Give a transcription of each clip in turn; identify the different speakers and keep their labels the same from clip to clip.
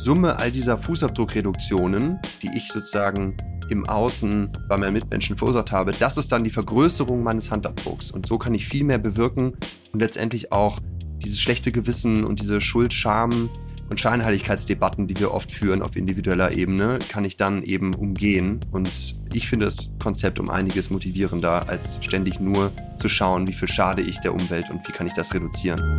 Speaker 1: Summe all dieser Fußabdruckreduktionen, die ich sozusagen im Außen bei meinen Mitmenschen verursacht habe, das ist dann die Vergrößerung meines Handabdrucks. Und so kann ich viel mehr bewirken und letztendlich auch dieses schlechte Gewissen und diese Schuld, Scham und Scheinheiligkeitsdebatten, die wir oft führen auf individueller Ebene, kann ich dann eben umgehen. Und ich finde das Konzept um einiges motivierender, als ständig nur zu schauen, wie viel schade ich der Umwelt und wie kann ich das reduzieren.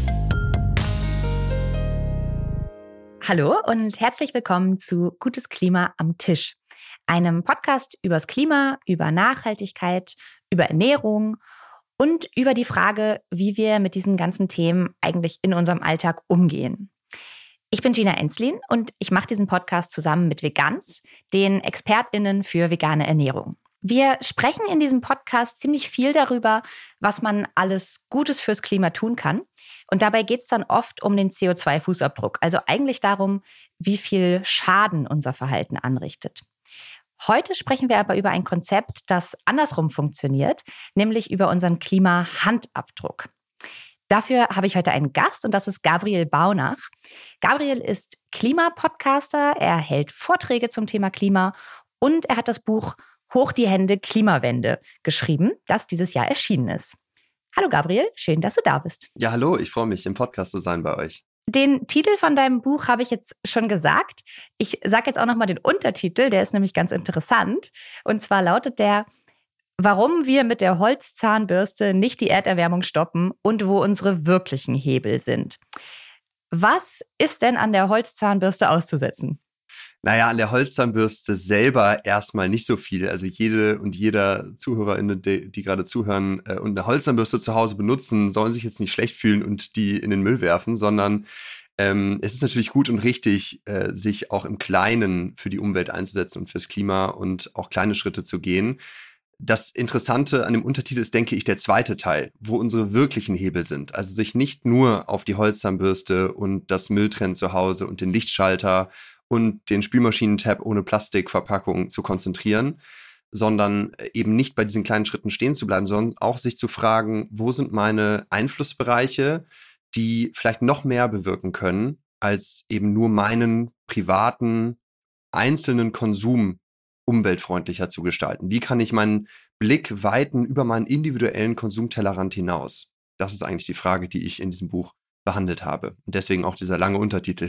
Speaker 2: Hallo und herzlich willkommen zu Gutes Klima am Tisch, einem Podcast übers Klima, über Nachhaltigkeit, über Ernährung und über die Frage, wie wir mit diesen ganzen Themen eigentlich in unserem Alltag umgehen. Ich bin Gina Enslin und ich mache diesen Podcast zusammen mit Veganz, den ExpertInnen für vegane Ernährung. Wir sprechen in diesem Podcast ziemlich viel darüber, was man alles Gutes fürs Klima tun kann. Und dabei geht es dann oft um den CO2-Fußabdruck, also eigentlich darum, wie viel Schaden unser Verhalten anrichtet. Heute sprechen wir aber über ein Konzept, das andersrum funktioniert, nämlich über unseren Klimahandabdruck. Dafür habe ich heute einen Gast und das ist Gabriel Baunach. Gabriel ist Klimapodcaster, er hält Vorträge zum Thema Klima und er hat das Buch Hoch die Hände, Klimawende geschrieben, das dieses Jahr erschienen ist. Hallo Gabriel, schön, dass du da bist.
Speaker 1: Ja, hallo, ich freue mich, im Podcast zu sein bei euch.
Speaker 2: Den Titel von deinem Buch habe ich jetzt schon gesagt. Ich sage jetzt auch nochmal den Untertitel, der ist nämlich ganz interessant. Und zwar lautet der: Warum wir mit der Holzzahnbürste nicht die Erderwärmung stoppen und wo unsere wirklichen Hebel sind. Was ist denn an der Holzzahnbürste auszusetzen?
Speaker 1: Naja, an der Holzzahnbürste selber erstmal nicht so viel. Also jede und jeder ZuhörerInnen, die gerade zuhören und eine Holzzahnbürste zu Hause benutzen, sollen sich jetzt nicht schlecht fühlen und die in den Müll werfen, sondern es ist natürlich gut und richtig, sich auch im Kleinen für die Umwelt einzusetzen und fürs Klima und auch kleine Schritte zu gehen. Das Interessante an dem Untertitel ist, denke ich, der zweite Teil, wo unsere wirklichen Hebel sind. Also sich nicht nur auf die Holzzahnbürste und das Mülltrennen zu Hause und den Lichtschalter und den Spülmaschinentab ohne Plastikverpackung zu konzentrieren, sondern eben nicht bei diesen kleinen Schritten stehen zu bleiben, sondern auch sich zu fragen, wo sind meine Einflussbereiche, die vielleicht noch mehr bewirken können, als eben nur meinen privaten, einzelnen Konsum umweltfreundlicher zu gestalten. Wie kann ich meinen Blick weiten über meinen individuellen Konsumtellerrand hinaus? Das ist eigentlich die Frage, die ich in diesem Buch behandelt habe. Und deswegen auch dieser lange Untertitel.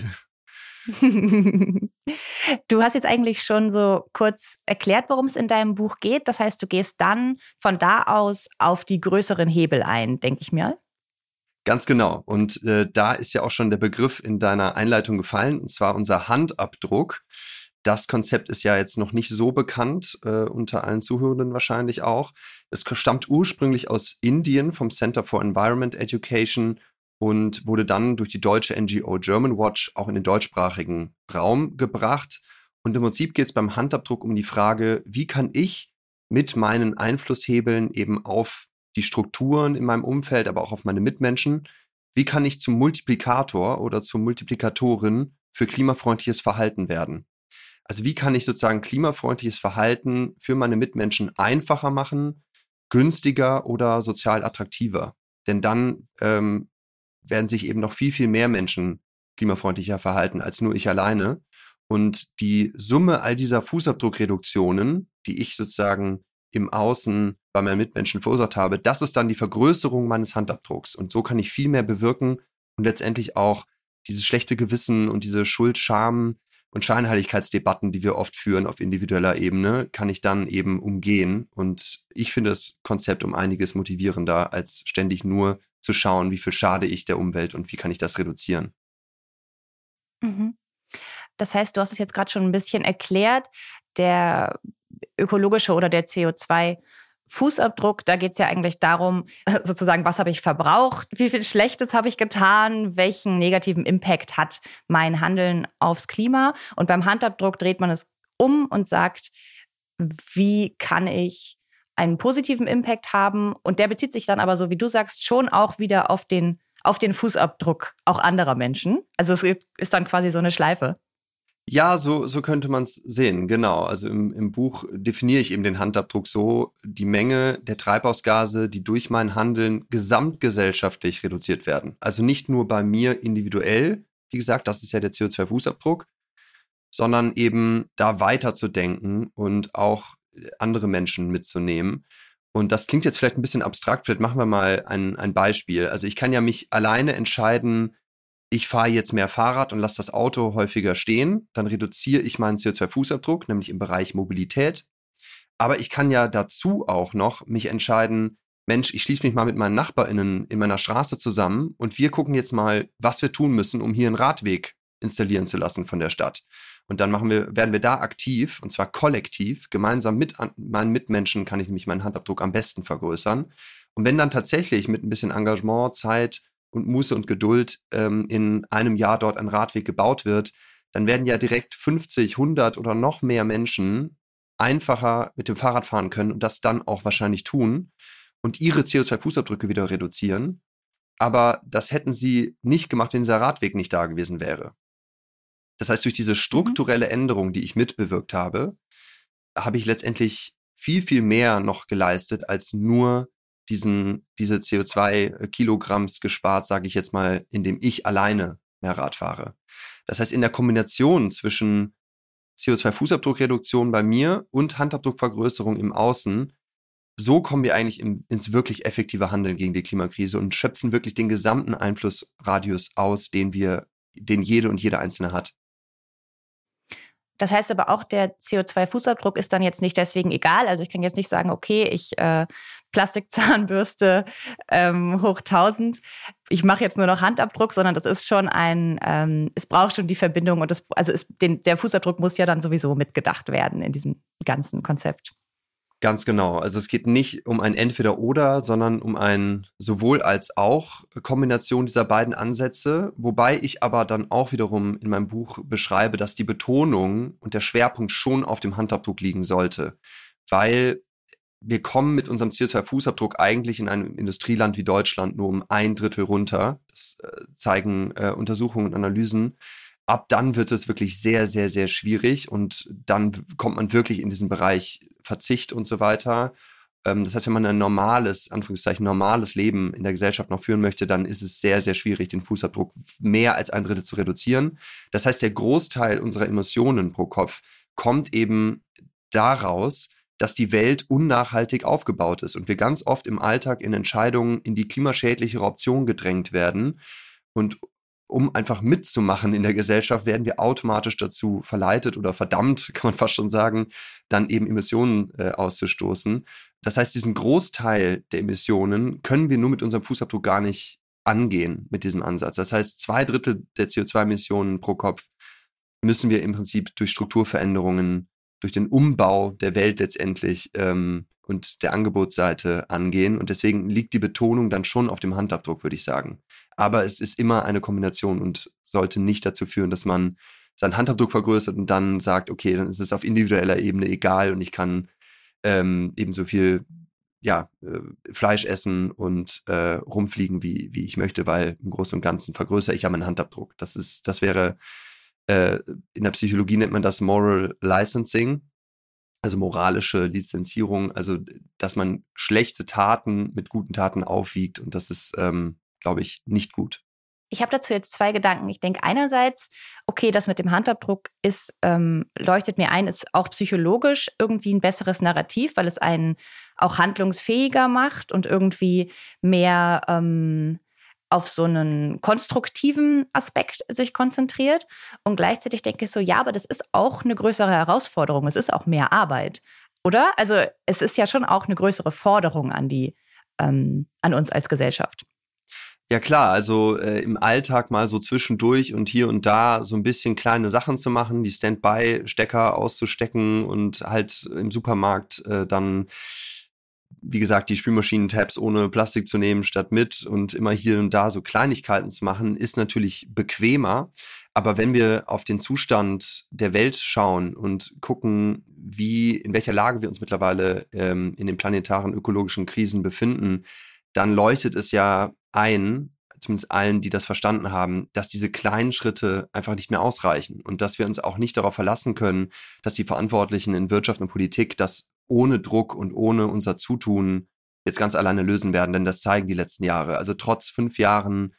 Speaker 2: Du hast jetzt eigentlich schon so kurz erklärt, worum es in deinem Buch geht. Das heißt, du gehst dann von da aus auf die größeren Hebel ein, denke ich mir.
Speaker 1: Ganz genau. Und da ist ja auch schon der Begriff in deiner Einleitung gefallen, und zwar unser Handabdruck. Das Konzept ist ja jetzt noch nicht so bekannt, unter allen Zuhörenden wahrscheinlich auch. Es stammt ursprünglich aus Indien vom Center for Environment Education und wurde dann durch die deutsche NGO Germanwatch auch in den deutschsprachigen Raum gebracht. Und im Prinzip geht es beim Handabdruck um die Frage, wie kann ich mit meinen Einflusshebeln eben auf die Strukturen in meinem Umfeld, aber auch auf meine Mitmenschen, wie kann ich zum Multiplikator oder zur Multiplikatorin für klimafreundliches Verhalten werden? Also wie kann ich sozusagen klimafreundliches Verhalten für meine Mitmenschen einfacher machen, günstiger oder sozial attraktiver? Denn dann werden sich eben noch viel, viel mehr Menschen klimafreundlicher verhalten als nur ich alleine. Und die Summe all dieser Fußabdruckreduktionen, die ich sozusagen im Außen bei meinen Mitmenschen verursacht habe, das ist dann die Vergrößerung meines Handabdrucks. Und so kann ich viel mehr bewirken und letztendlich auch dieses schlechte Gewissen und diese Schuld, Scham und Scheinheiligkeitsdebatten, die wir oft führen auf individueller Ebene, kann ich dann eben umgehen. Und ich finde das Konzept um einiges motivierender, als ständig nur zu schauen, wie viel schade ich der Umwelt und wie kann ich das reduzieren.
Speaker 2: Mhm. Das heißt, du hast es jetzt gerade schon ein bisschen erklärt, der ökologische oder der CO2-Fußabdruck, da geht es ja eigentlich darum, sozusagen, was habe ich verbraucht, wie viel Schlechtes habe ich getan, welchen negativen Impact hat mein Handeln aufs Klima. Und beim Handabdruck dreht man es um und sagt, wie kann ich einen positiven Impact haben? Und der bezieht sich dann aber, so wie du sagst, schon auch wieder auf den Fußabdruck auch anderer Menschen. Also es ist dann quasi so eine Schleife.
Speaker 1: Ja, so könnte man es sehen, genau. Also im Buch definiere ich eben den Handabdruck so: die Menge der Treibhausgase, die durch mein Handeln gesamtgesellschaftlich reduziert werden. Also nicht nur bei mir individuell, wie gesagt, das ist ja der CO2-Fußabdruck, sondern eben da weiter zu denken und auch andere Menschen mitzunehmen. Und das klingt jetzt vielleicht ein bisschen abstrakt, vielleicht machen wir mal ein Beispiel. Also ich kann ja mich alleine entscheiden, ich fahre jetzt mehr Fahrrad und lasse das Auto häufiger stehen, dann reduziere ich meinen CO2-Fußabdruck, nämlich im Bereich Mobilität. Aber ich kann ja dazu auch noch mich entscheiden, Mensch, ich schließe mich mal mit meinen NachbarInnen in meiner Straße zusammen und wir gucken jetzt mal, was wir tun müssen, um hier einen Radweg installieren zu lassen von der Stadt. Und dann werden wir da aktiv, und zwar kollektiv, gemeinsam mit meinen Mitmenschen kann ich nämlich meinen Handabdruck am besten vergrößern. Und wenn dann tatsächlich mit ein bisschen Engagement, Zeit und Muße und Geduld in einem Jahr dort ein Radweg gebaut wird, dann werden ja direkt 50, 100 oder noch mehr Menschen einfacher mit dem Fahrrad fahren können und das dann auch wahrscheinlich tun und ihre CO2-Fußabdrücke wieder reduzieren. Aber das hätten sie nicht gemacht, wenn dieser Radweg nicht da gewesen wäre. Das heißt, durch diese strukturelle Änderung, die ich mitbewirkt habe, habe ich letztendlich viel, viel mehr noch geleistet, als nur diese CO2-Kilogramms gespart, sage ich jetzt mal, indem ich alleine mehr Rad fahre. Das heißt, in der Kombination zwischen CO2-Fußabdruckreduktion bei mir und Handabdruckvergrößerung im Außen, so kommen wir eigentlich ins wirklich effektive Handeln gegen die Klimakrise und schöpfen wirklich den gesamten Einflussradius aus, den jede und jeder Einzelne hat.
Speaker 2: Das heißt aber auch, der CO2-Fußabdruck ist dann jetzt nicht deswegen egal. Also ich kann jetzt nicht sagen, okay, ich Plastikzahnbürste hoch 1000, ich mache jetzt nur noch Handabdruck, sondern das ist schon es braucht schon die Verbindung und der Fußabdruck muss ja dann sowieso mitgedacht werden in diesem ganzen Konzept.
Speaker 1: Ganz genau. Also es geht nicht um ein Entweder-Oder, sondern um ein Sowohl-als-auch Kombination dieser beiden Ansätze, wobei ich aber dann auch wiederum in meinem Buch beschreibe, dass die Betonung und der Schwerpunkt schon auf dem Handabdruck liegen sollte, weil wir kommen mit unserem CO2-Fußabdruck eigentlich in einem Industrieland wie Deutschland nur um 1/3 runter. Das zeigen Untersuchungen und Analysen. Ab dann wird es wirklich sehr, sehr, sehr schwierig und dann kommt man wirklich in diesen Bereich Verzicht und so weiter. Das heißt, wenn man ein normales Leben in der Gesellschaft noch führen möchte, dann ist es sehr, sehr schwierig, den Fußabdruck mehr als 1/3 zu reduzieren. Das heißt, der Großteil unserer Emissionen pro Kopf kommt eben daraus, dass die Welt unnachhaltig aufgebaut ist und wir ganz oft im Alltag in Entscheidungen in die klimaschädlichere Option gedrängt werden. Und um einfach mitzumachen in der Gesellschaft, werden wir automatisch dazu verleitet oder verdammt, kann man fast schon sagen, dann eben Emissionen auszustoßen. Das heißt, diesen Großteil der Emissionen können wir nur mit unserem Fußabdruck gar nicht angehen mit diesem Ansatz. Das heißt, 2/3 der CO2-Emissionen pro Kopf müssen wir im Prinzip durch Strukturveränderungen, durch den Umbau der Welt letztendlich und der Angebotsseite angehen. Und deswegen liegt die Betonung dann schon auf dem Handabdruck, würde ich sagen. Aber es ist immer eine Kombination und sollte nicht dazu führen, dass man seinen Handabdruck vergrößert und dann sagt, okay, dann ist es auf individueller Ebene egal und ich kann eben so viel Fleisch essen und rumfliegen, wie ich möchte, weil im Großen und Ganzen vergrößere ich ja meinen Handabdruck. Das wäre, in der Psychologie nennt man das Moral Licensing, also moralische Lizenzierung, also dass man schlechte Taten mit guten Taten aufwiegt und das ist, glaube ich, nicht gut.
Speaker 2: Ich habe dazu jetzt 2 Gedanken. Ich denke einerseits, okay, das mit dem Handabdruck leuchtet mir ein, ist auch psychologisch irgendwie ein besseres Narrativ, weil es einen auch handlungsfähiger macht und irgendwie mehr auf so einen konstruktiven Aspekt sich konzentriert. Und gleichzeitig denke ich so, ja, aber das ist auch eine größere Herausforderung. Es ist auch mehr Arbeit, oder? Also es ist ja schon auch eine größere Forderung an uns als Gesellschaft.
Speaker 1: Ja klar, also im Alltag mal so zwischendurch und hier und da so ein bisschen kleine Sachen zu machen, die Standby-Stecker auszustecken und halt im Supermarkt dann, wie gesagt, die Spülmaschinen-Tabs ohne Plastik zu nehmen statt mit und immer hier und da so Kleinigkeiten zu machen, ist natürlich bequemer. Aber wenn wir auf den Zustand der Welt schauen und gucken, in welcher Lage wir uns mittlerweile in den planetaren ökologischen Krisen befinden, dann leuchtet es ja ein, zumindest allen, die das verstanden haben, dass diese kleinen Schritte einfach nicht mehr ausreichen und dass wir uns auch nicht darauf verlassen können, dass die Verantwortlichen in Wirtschaft und Politik das ohne Druck und ohne unser Zutun jetzt ganz alleine lösen werden, denn das zeigen die letzten Jahre. Also trotz 5 Jahren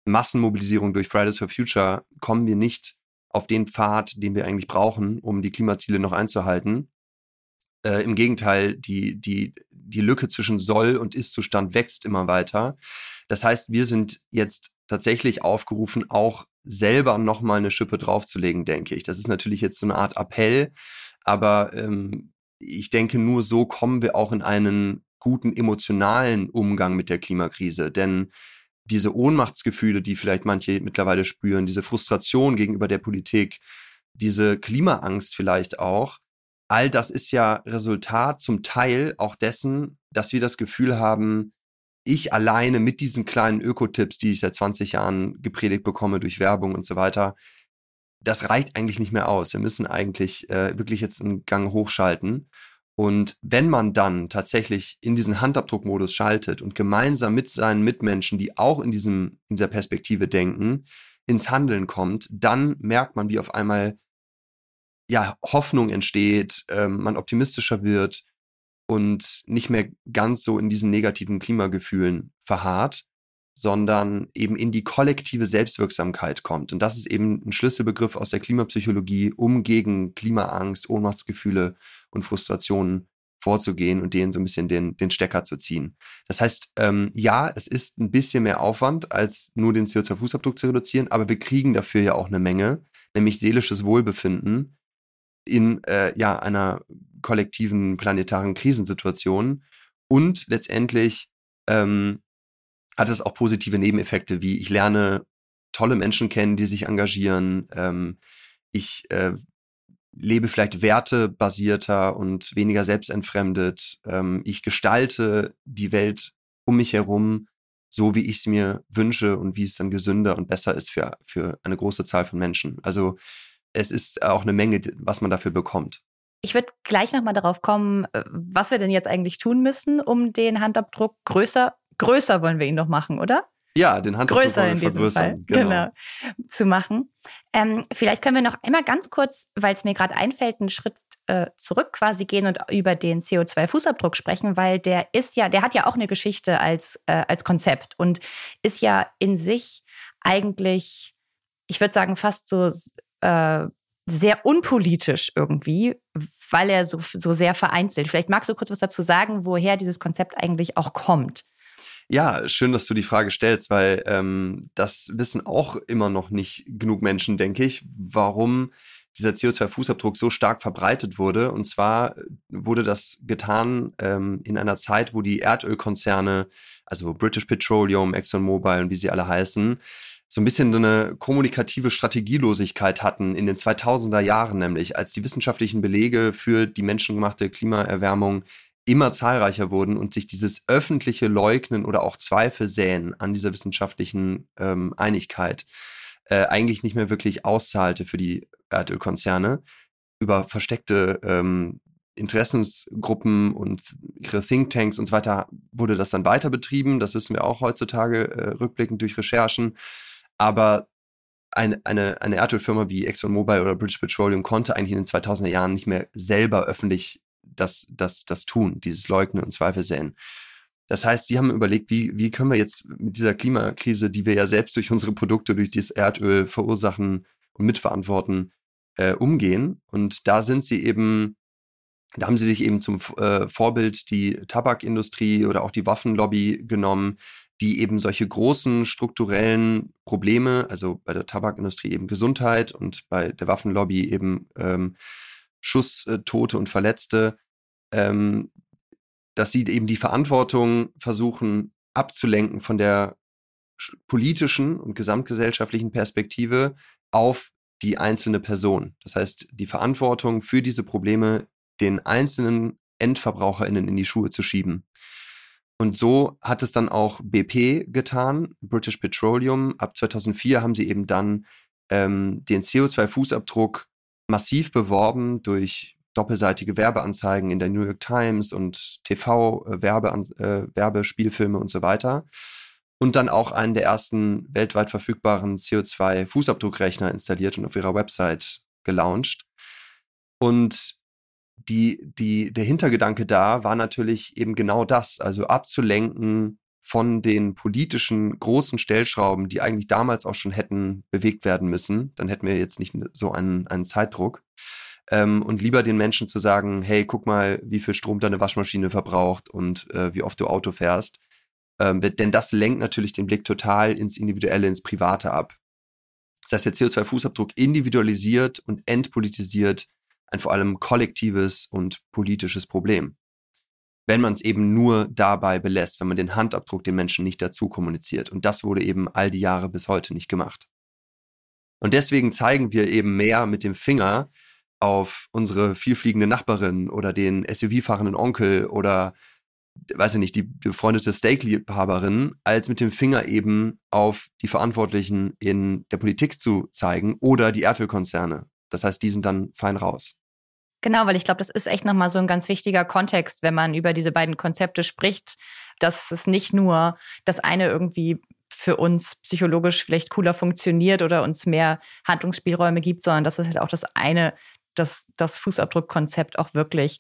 Speaker 1: Massenmobilisierung durch Fridays for Future kommen wir nicht auf den Pfad, den wir eigentlich brauchen, um die Klimaziele noch einzuhalten. Im Gegenteil, die Lücke zwischen Soll- und Ist-Zustand wächst immer weiter. Das heißt, wir sind jetzt tatsächlich aufgerufen, auch selber nochmal eine Schippe draufzulegen, denke ich. Das ist natürlich jetzt so eine Art Appell, aber ich denke, nur so kommen wir auch in einen guten emotionalen Umgang mit der Klimakrise. Denn diese Ohnmachtsgefühle, die vielleicht manche mittlerweile spüren, diese Frustration gegenüber der Politik, diese Klimaangst vielleicht auch, all das ist ja Resultat zum Teil auch dessen, dass wir das Gefühl haben, ich alleine mit diesen kleinen Ökotipps, die ich seit 20 Jahren gepredigt bekomme durch Werbung und so weiter, das reicht eigentlich nicht mehr aus. Wir müssen eigentlich wirklich jetzt einen Gang hochschalten. Und wenn man dann tatsächlich in diesen Handabdruckmodus schaltet und gemeinsam mit seinen Mitmenschen, die auch in dieser Perspektive denken, ins Handeln kommt, dann merkt man, wie auf einmal Hoffnung entsteht, man optimistischer wird und nicht mehr ganz so in diesen negativen Klimagefühlen verharrt, sondern eben in die kollektive Selbstwirksamkeit kommt. Und das ist eben ein Schlüsselbegriff aus der Klimapsychologie, um gegen Klimaangst, Ohnmachtsgefühle und Frustrationen vorzugehen und denen so ein bisschen den Stecker zu ziehen. Das heißt, es ist ein bisschen mehr Aufwand, als nur den CO2-Fußabdruck zu reduzieren, aber wir kriegen dafür ja auch eine Menge, nämlich seelisches Wohlbefinden in einer kollektiven planetaren Krisensituation. Und letztendlich hat es auch positive Nebeneffekte, wie ich lerne tolle Menschen kennen, die sich engagieren. Ich lebe vielleicht wertebasierter und weniger selbstentfremdet. Ich gestalte die Welt um mich herum so, wie ich es mir wünsche und wie es dann gesünder und besser ist für eine große Zahl von Menschen. Also es ist auch eine Menge, was man dafür bekommt.
Speaker 2: Ich würde gleich nochmal darauf kommen, was wir denn jetzt eigentlich tun müssen, um den Handabdruck größer wollen wir ihn doch machen, oder?
Speaker 1: Ja, den Handabdruck wollen wir vergrößern.
Speaker 2: Genau, zu machen. Vielleicht können wir noch einmal ganz kurz, weil es mir gerade einfällt, einen Schritt zurück quasi gehen und über den CO2-Fußabdruck sprechen, weil der hat ja auch eine Geschichte als Konzept und ist ja in sich eigentlich, ich würde sagen, fast so sehr unpolitisch irgendwie, weil er so sehr vereinzelt. Vielleicht magst du kurz was dazu sagen, woher dieses Konzept eigentlich auch kommt.
Speaker 1: Ja, schön, dass du die Frage stellst, weil das wissen auch immer noch nicht genug Menschen, denke ich, warum dieser CO2-Fußabdruck so stark verbreitet wurde. Und zwar wurde das getan in einer Zeit, wo die Erdölkonzerne, also British Petroleum, ExxonMobil und wie sie alle heißen, so ein bisschen so eine kommunikative Strategielosigkeit hatten in den 2000er Jahren, nämlich als die wissenschaftlichen Belege für die menschengemachte Klimaerwärmung immer zahlreicher wurden und sich dieses öffentliche Leugnen oder auch Zweifel säen an dieser wissenschaftlichen Einigkeit eigentlich nicht mehr wirklich auszahlte für die Erdölkonzerne. Über versteckte Interessensgruppen und ihre Thinktanks und so weiter wurde das dann weiter betrieben. Das wissen wir auch heutzutage rückblickend durch Recherchen. Aber eine Erdölfirma wie ExxonMobil oder British Petroleum konnte eigentlich in den 2000er Jahren nicht mehr selber öffentlich das tun, dieses Leugnen und Zweifel säen. Das heißt, die haben überlegt, wie können wir jetzt mit dieser Klimakrise, die wir ja selbst durch unsere Produkte, durch dieses Erdöl verursachen und mitverantworten, umgehen. Und da haben sie sich eben zum Vorbild die Tabakindustrie oder auch die Waffenlobby genommen, die eben solche großen strukturellen Probleme, also bei der Tabakindustrie eben Gesundheit und bei der Waffenlobby eben Schusstote und Verletzte, dass sie eben die Verantwortung versuchen abzulenken von der politischen und gesamtgesellschaftlichen Perspektive auf die einzelne Person. Das heißt, die Verantwortung für diese Probleme den einzelnen EndverbraucherInnen in die Schuhe zu schieben. Und so hat es dann auch BP getan, British Petroleum. Ab 2004 haben sie eben dann den CO2-Fußabdruck massiv beworben durch doppelseitige Werbeanzeigen in der New York Times und TV-Werbespielfilme und so weiter. Und dann auch einen der ersten weltweit verfügbaren CO2-Fußabdruckrechner installiert und auf ihrer Website gelauncht. Und der Hintergedanke da war natürlich eben genau das, also abzulenken von den politischen großen Stellschrauben, die eigentlich damals auch schon hätten bewegt werden müssen. Dann hätten wir jetzt nicht so einen Zeitdruck. Und lieber den Menschen zu sagen, hey, guck mal, wie viel Strom deine Waschmaschine verbraucht und wie oft du Auto fährst. Denn das lenkt natürlich den Blick total ins Individuelle, ins Private ab. Das heißt, der CO2-Fußabdruck individualisiert und entpolitisiert ein vor allem kollektives und politisches Problem. Wenn man es eben nur dabei belässt, wenn man den Handabdruck den Menschen nicht dazu kommuniziert. Und das wurde eben all die Jahre bis heute nicht gemacht. Und deswegen zeigen wir eben mehr mit dem Finger auf unsere vielfliegende Nachbarin oder den SUV-fahrenden Onkel oder, weiß ich nicht, die befreundete Steakliebhaberin, als mit dem Finger eben auf die Verantwortlichen in der Politik zu zeigen oder die Erdölkonzerne. Das heißt, die sind dann fein raus.
Speaker 2: Genau, weil ich glaube, das ist echt nochmal so ein ganz wichtiger Kontext, wenn man über diese beiden Konzepte spricht, dass es nicht nur das eine irgendwie für uns psychologisch vielleicht cooler funktioniert oder uns mehr Handlungsspielräume gibt, sondern dass es halt auch das eine, das Fußabdruckkonzept auch wirklich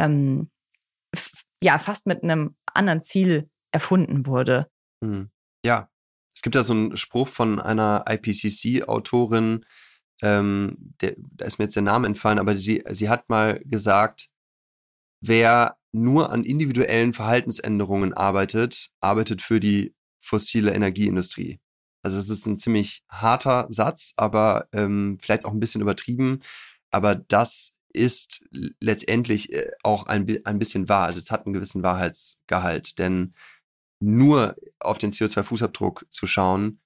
Speaker 2: fast mit einem anderen Ziel erfunden wurde.
Speaker 1: Ja, es gibt ja so einen Spruch von einer IPCC-Autorin, da ist mir jetzt der Name entfallen, aber sie hat mal gesagt, wer nur an individuellen Verhaltensänderungen arbeitet für die fossile Energieindustrie. Also das ist ein ziemlich harter Satz, aber vielleicht auch ein bisschen übertrieben. Aber das ist letztendlich auch ein bisschen wahr. Also es hat einen gewissen Wahrheitsgehalt. Denn nur auf den CO2-Fußabdruck zu schauen,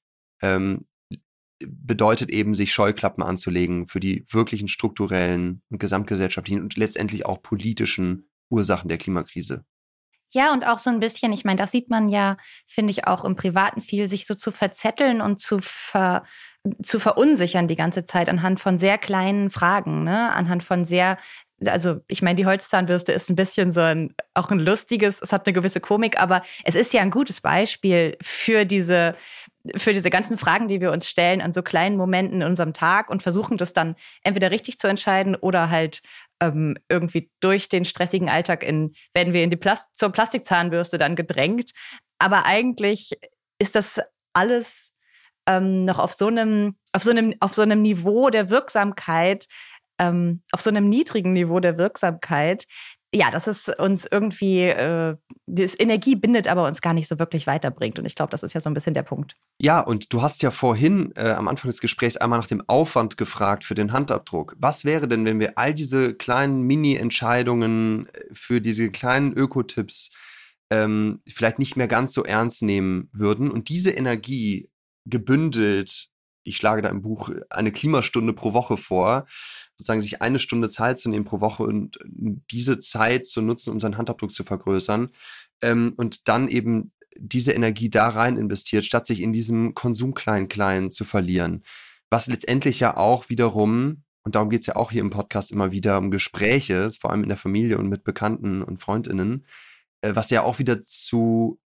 Speaker 1: bedeutet eben, sich Scheuklappen anzulegen für die wirklichen strukturellen und gesamtgesellschaftlichen und letztendlich auch politischen Ursachen der Klimakrise.
Speaker 2: Ja, und auch so ein bisschen, ich meine, das sieht man ja, finde ich, auch im Privaten viel, sich so zu verzetteln und zu verunsichern die ganze Zeit anhand von sehr kleinen Fragen, ne? Anhand von also ich meine, die Holzzahnbürste ist ein bisschen auch ein lustiges, es hat eine gewisse Komik, aber es ist ja ein gutes Beispiel für diese ganzen Fragen, die wir uns stellen an so kleinen Momenten in unserem Tag und versuchen das dann entweder richtig zu entscheiden oder halt irgendwie durch den stressigen Alltag werden wir zur Plastikzahnbürste dann gedrängt. Aber eigentlich ist das alles noch auf so einem Niveau der Wirksamkeit, auf so einem niedrigen Niveau der Wirksamkeit, ja, dass es uns irgendwie, das Energie bindet, aber uns gar nicht so wirklich weiterbringt. Und ich glaube, das ist ja so ein bisschen der Punkt.
Speaker 1: Ja, und du hast ja vorhin am Anfang des Gesprächs einmal nach dem Aufwand gefragt für den Handabdruck. Was wäre denn, wenn wir all diese kleinen Mini-Entscheidungen für diese kleinen Ökotipps vielleicht nicht mehr ganz so ernst nehmen würden und diese Energie gebündelt, ich schlage da im Buch eine Klimastunde pro Woche vor, sozusagen sich eine Stunde Zeit zu nehmen pro Woche und diese Zeit zu nutzen, um seinen Handabdruck zu vergrößern und dann eben diese Energie da rein investiert, statt sich in diesem Konsum Klein-Klein zu verlieren. Was letztendlich ja auch wiederum, und darum geht es ja auch hier im Podcast immer wieder um Gespräche, vor allem in der Familie und mit Bekannten und FreundInnen, was ja auch wieder zu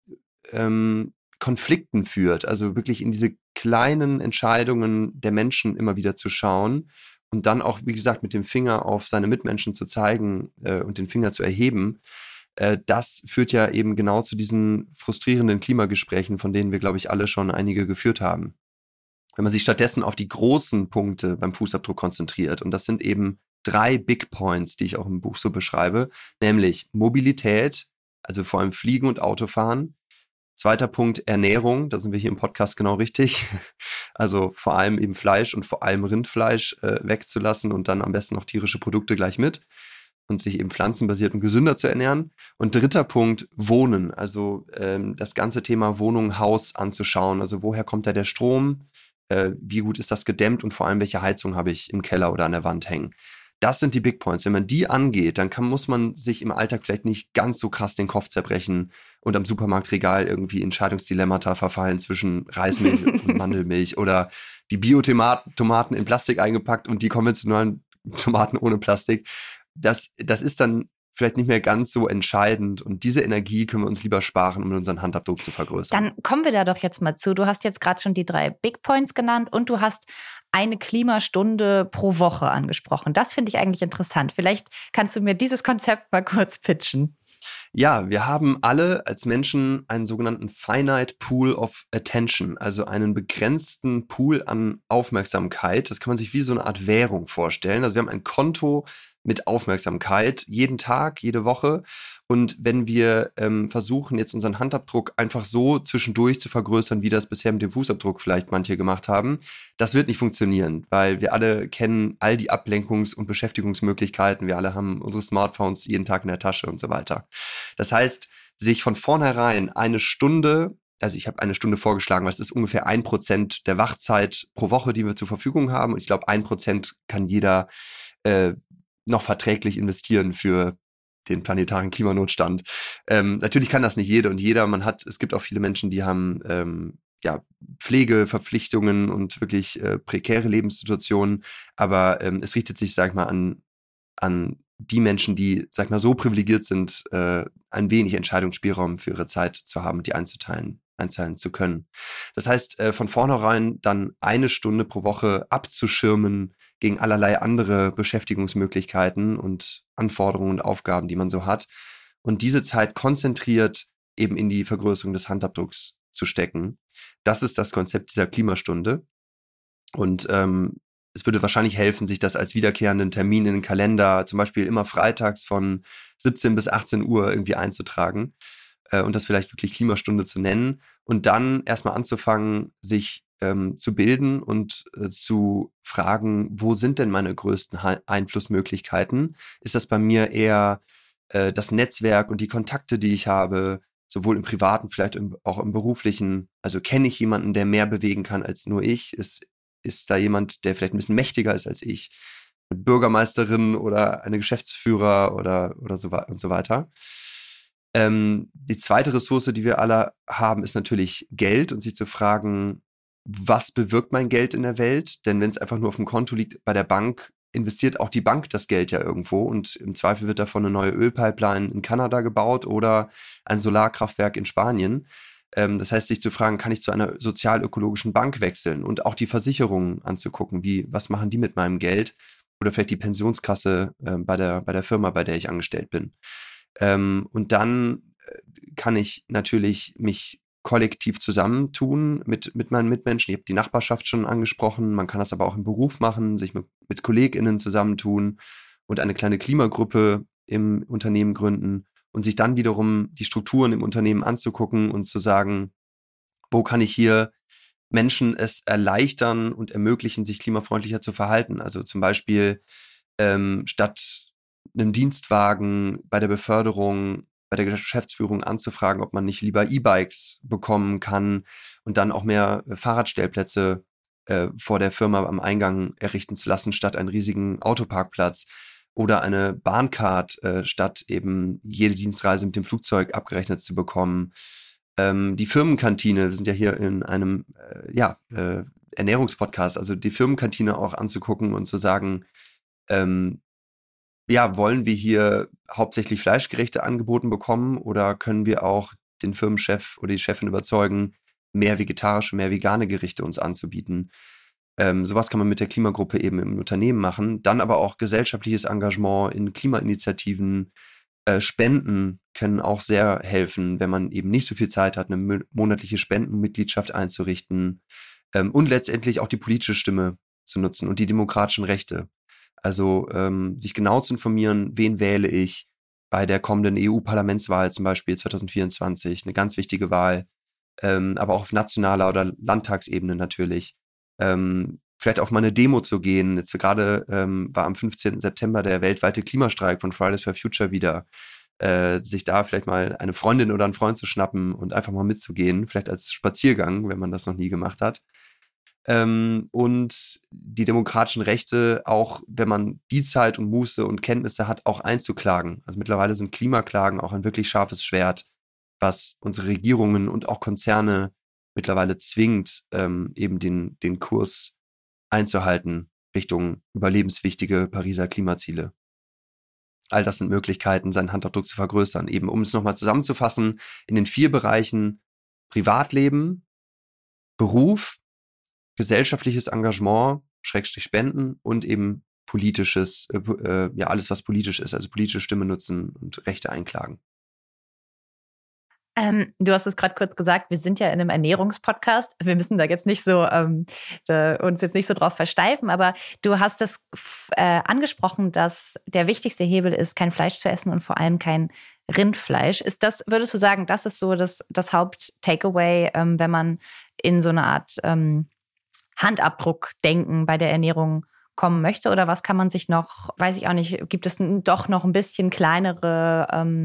Speaker 1: Konflikten führt. Also wirklich in diese kleinen Entscheidungen der Menschen immer wieder zu schauen und dann auch, wie gesagt, mit dem Finger auf seine Mitmenschen zu zeigen und den Finger zu erheben. Das führt ja eben genau zu diesen frustrierenden Klimagesprächen, von denen wir, glaube ich, alle schon einige geführt haben. Wenn man sich stattdessen auf die großen Punkte beim Fußabdruck konzentriert, und das sind eben 3 Big Points, die ich auch im Buch so beschreibe, nämlich Mobilität, also vor allem Fliegen und Autofahren. Zweiter Punkt, Ernährung, da sind wir hier im Podcast genau richtig. Also vor allem eben Fleisch und vor allem Rindfleisch wegzulassen und dann am besten noch tierische Produkte gleich mit und sich eben pflanzenbasiert und gesünder zu ernähren. Und dritter Punkt, Wohnen, also das ganze Thema Wohnung, Haus anzuschauen. Also woher kommt da der Strom, wie gut ist das gedämmt und vor allem welche Heizung habe ich im Keller oder an der Wand hängen. Das sind die Big Points. Wenn man die angeht, dann muss man sich im Alltag vielleicht nicht ganz so krass den Kopf zerbrechen und am Supermarktregal irgendwie Entscheidungsdilemmata verfallen zwischen Reismilch und Mandelmilch oder die Bio-Tomaten in Plastik eingepackt und die konventionellen Tomaten ohne Plastik. Das ist dann vielleicht nicht mehr ganz so entscheidend und diese Energie können wir uns lieber sparen, um unseren Handabdruck zu vergrößern.
Speaker 2: Dann kommen wir da doch jetzt mal zu. Du hast jetzt gerade schon die 3 Big Points genannt und du hast eine Klimastunde pro Woche angesprochen. Das finde ich eigentlich interessant. Vielleicht kannst du mir dieses Konzept mal kurz pitchen.
Speaker 1: Ja, wir haben alle als Menschen einen sogenannten Finite Pool of Attention, also einen begrenzten Pool an Aufmerksamkeit. Das kann man sich wie so eine Art Währung vorstellen. Also wir haben ein Konto mit Aufmerksamkeit jeden Tag, jede Woche. Und wenn wir versuchen, jetzt unseren Handabdruck einfach so zwischendurch zu vergrößern, wie das bisher mit dem Fußabdruck vielleicht manche gemacht haben, das wird nicht funktionieren, weil wir alle kennen all die Ablenkungs- und Beschäftigungsmöglichkeiten. Wir alle haben unsere Smartphones jeden Tag in der Tasche und so weiter. Das heißt, sich von vornherein eine Stunde, also ich habe eine Stunde vorgeschlagen, weil es ist ungefähr 1% der Wachzeit pro Woche, die wir zur Verfügung haben. Und ich glaube, 1% kann jeder noch verträglich investieren für den planetaren Klimanotstand. Natürlich kann das nicht jede und jeder. Es gibt auch viele Menschen, die haben Pflegeverpflichtungen und wirklich prekäre Lebenssituationen. Aber es richtet sich, sag ich mal, an die Menschen, die, sag ich mal, so privilegiert sind, ein wenig Entscheidungsspielraum für ihre Zeit zu haben, die einzuteilen zu können. Das heißt, von vornherein dann eine Stunde pro Woche abzuschirmen gegen allerlei andere Beschäftigungsmöglichkeiten und Anforderungen und Aufgaben, die man so hat. Und diese Zeit konzentriert eben in die Vergrößerung des Handabdrucks zu stecken. Das ist das Konzept dieser Klimastunde. Und es würde wahrscheinlich helfen, sich das als wiederkehrenden Termin in den Kalender, zum Beispiel immer freitags von 17 bis 18 Uhr irgendwie einzutragen und das vielleicht wirklich Klimastunde zu nennen und dann erstmal anzufangen, sich zu bilden und zu fragen, wo sind denn meine größten Einflussmöglichkeiten? Ist das bei mir eher das Netzwerk und die Kontakte, die ich habe, sowohl im Privaten, vielleicht auch im Beruflichen? Also kenne ich jemanden, der mehr bewegen kann als nur ich? Ist da jemand, der vielleicht ein bisschen mächtiger ist als ich? Eine Bürgermeisterin oder eine Geschäftsführer oder so und so weiter. Die zweite Ressource, die wir alle haben, ist natürlich Geld und sich zu fragen, was bewirkt mein Geld in der Welt? Denn wenn es einfach nur auf dem Konto liegt bei der Bank, investiert auch die Bank das Geld ja irgendwo und im Zweifel wird davon eine neue Ölpipeline in Kanada gebaut oder ein Solarkraftwerk in Spanien. Das heißt, sich zu fragen, kann ich zu einer sozial-ökologischen Bank wechseln und auch die Versicherungen anzugucken, was machen die mit meinem Geld oder vielleicht die Pensionskasse bei der Firma, bei der ich angestellt bin. Und dann kann ich natürlich mich kollektiv zusammentun mit meinen Mitmenschen. Ich habe die Nachbarschaft schon angesprochen. Man kann das aber auch im Beruf machen, sich mit KollegInnen zusammentun und eine kleine Klimagruppe im Unternehmen gründen und sich dann wiederum die Strukturen im Unternehmen anzugucken und zu sagen, wo kann ich hier Menschen es erleichtern und ermöglichen, sich klimafreundlicher zu verhalten. Also zum Beispiel statt einem Dienstwagen bei der Beförderung, bei der Geschäftsführung anzufragen, ob man nicht lieber E-Bikes bekommen kann und dann auch mehr Fahrradstellplätze vor der Firma am Eingang errichten zu lassen, statt einen riesigen Autoparkplatz oder eine Bahncard, statt eben jede Dienstreise mit dem Flugzeug abgerechnet zu bekommen. Die Firmenkantine, wir sind ja hier in einem Ernährungspodcast, also die Firmenkantine auch anzugucken und zu sagen, wollen wir hier hauptsächlich Fleischgerichte angeboten bekommen oder können wir auch den Firmenchef oder die Chefin überzeugen, mehr vegetarische, mehr vegane Gerichte uns anzubieten? Sowas kann man mit der Klimagruppe eben im Unternehmen machen. Dann aber auch gesellschaftliches Engagement in Klimainitiativen, Spenden können auch sehr helfen, wenn man eben nicht so viel Zeit hat, eine monatliche Spendenmitgliedschaft einzurichten und letztendlich auch die politische Stimme zu nutzen und die demokratischen Rechte. Also sich genau zu informieren, wen wähle ich bei der kommenden EU-Parlamentswahl zum Beispiel 2024, eine ganz wichtige Wahl, aber auch auf nationaler oder Landtagsebene natürlich. Vielleicht auf mal eine Demo zu gehen. Jetzt gerade war am 15. September der weltweite Klimastreik von Fridays for Future wieder. Sich da vielleicht mal eine Freundin oder einen Freund zu schnappen und einfach mal mitzugehen, vielleicht als Spaziergang, wenn man das noch nie gemacht hat. Und die demokratischen Rechte, auch wenn man die Zeit und Muße und Kenntnisse hat, auch einzuklagen. Also mittlerweile sind Klimaklagen auch ein wirklich scharfes Schwert, was unsere Regierungen und auch Konzerne mittlerweile zwingt, eben den Kurs einzuhalten Richtung überlebenswichtige Pariser Klimaziele. All das sind Möglichkeiten, seinen Handabdruck zu vergrößern. Eben, um es nochmal zusammenzufassen, in den 4 Bereichen Privatleben, Beruf, gesellschaftliches Engagement, Schrägstrich Spenden und eben politisches, alles was politisch ist, also politische Stimme nutzen und Rechte einklagen.
Speaker 2: Du hast es gerade kurz gesagt, wir sind ja in einem Ernährungspodcast. Wir müssen da jetzt nicht so uns jetzt nicht so drauf versteifen, aber du hast es angesprochen, dass der wichtigste Hebel ist, kein Fleisch zu essen und vor allem kein Rindfleisch. Würdest du sagen, das ist so das Haupt-Takeaway, wenn man in so eine Art Handabdruck-Denken bei der Ernährung kommen möchte? Oder was kann man sich noch, weiß ich auch nicht, gibt es doch noch ein bisschen kleinere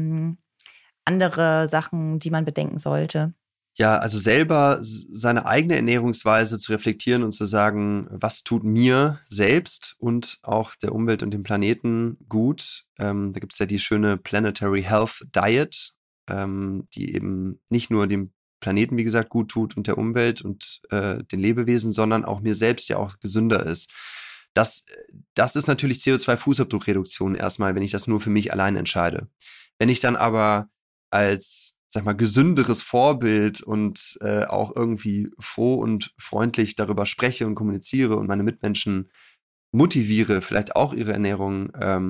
Speaker 2: andere Sachen, die man bedenken sollte?
Speaker 1: Ja, also selber seine eigene Ernährungsweise zu reflektieren und zu sagen, was tut mir selbst und auch der Umwelt und dem Planeten gut. Da gibt es ja die schöne Planetary Health Diet, die eben nicht nur dem Planeten, wie gesagt, gut tut und der Umwelt und den Lebewesen, sondern auch mir selbst ja auch gesünder ist. Das ist natürlich CO2-Fußabdruckreduktion erstmal, wenn ich das nur für mich allein entscheide. Wenn ich dann aber als, sag mal, gesünderes Vorbild und auch irgendwie froh und freundlich darüber spreche und kommuniziere und meine Mitmenschen motiviere, vielleicht auch ihre Ernährung